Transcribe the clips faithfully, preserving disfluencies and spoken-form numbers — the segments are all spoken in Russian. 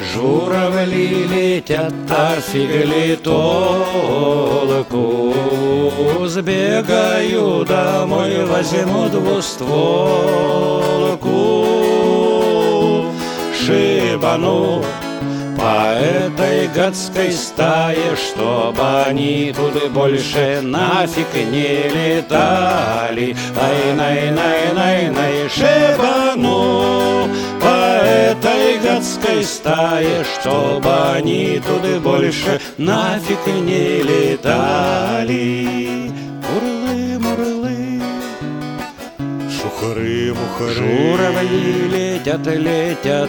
Журавли летят, а фиг толку. Сбегаю домой, возьму двустволку, шибану по этой гадской стае, чтобы они тут больше нафиг не летали. Ай-най-най-най-най, шибану по этой гадской стае, чтобы они тут больше нафиг не летали. Мурлы-мурлы, шухары-мухары, журавли летят, летят,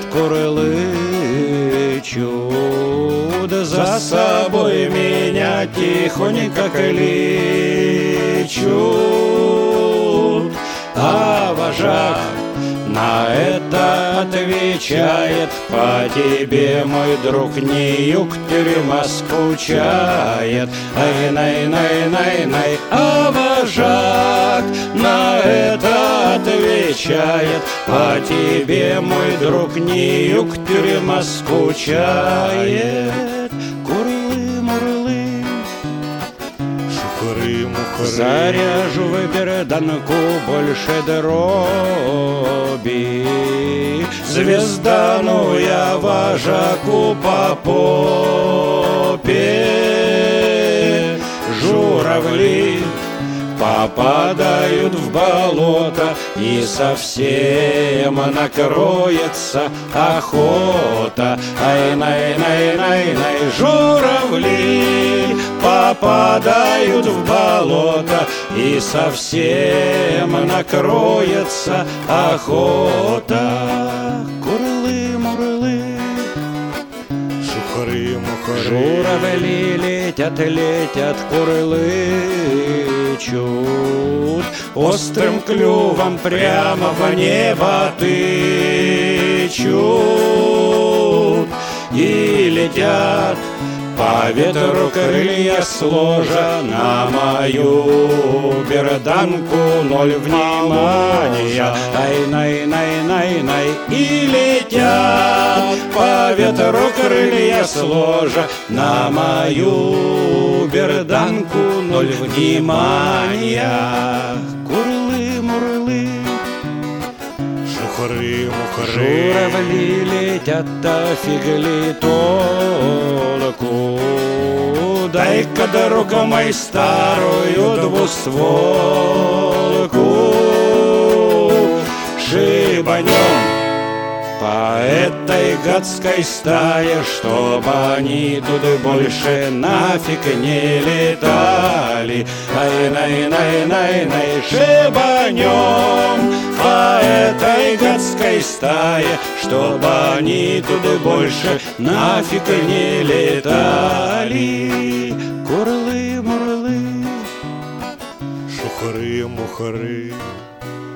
курлычут, за собой меня тихонько кличут. А вожак на это отвечает: по тебе, мой друг, не юг, тюрьма скучает. Ай-най-най-най-най. А вожак на это отвечает: по тебе, мой друг, не юг, тюрьма скучает. Курлы-мурлы, шухары-мухары, заряжу в берданку больше дроби, звездану я вожаку по попе. Журавли попадают в болото, и совсем накроется охота. Ай-най-най-най-най, журавли попадают в болото, и совсем накроется охота. Курлы-мурлы, шухары-мухары, журавли летят, летят, курлычут, острым клювом прямо в небо тычут. И летят по ветру крылья сложа, на мою берданку ноль внимания. Ай-най-най-най-най. И летят по ветру крылья сложа, на мою берданку ноль внимания. Курлы-мурлы, шухары-мухары, журавли летят, а фиг толку. Дай-ка, друг мой, старую двустволку, шибанем по этой гадской стае, чтобы они тут больше нафиг не летали. Ай-най-най-най-най, шибанем по этой гадской стае, чтобы они тут больше нафиг не летали. Курлы-мурлы, шухары-мухары.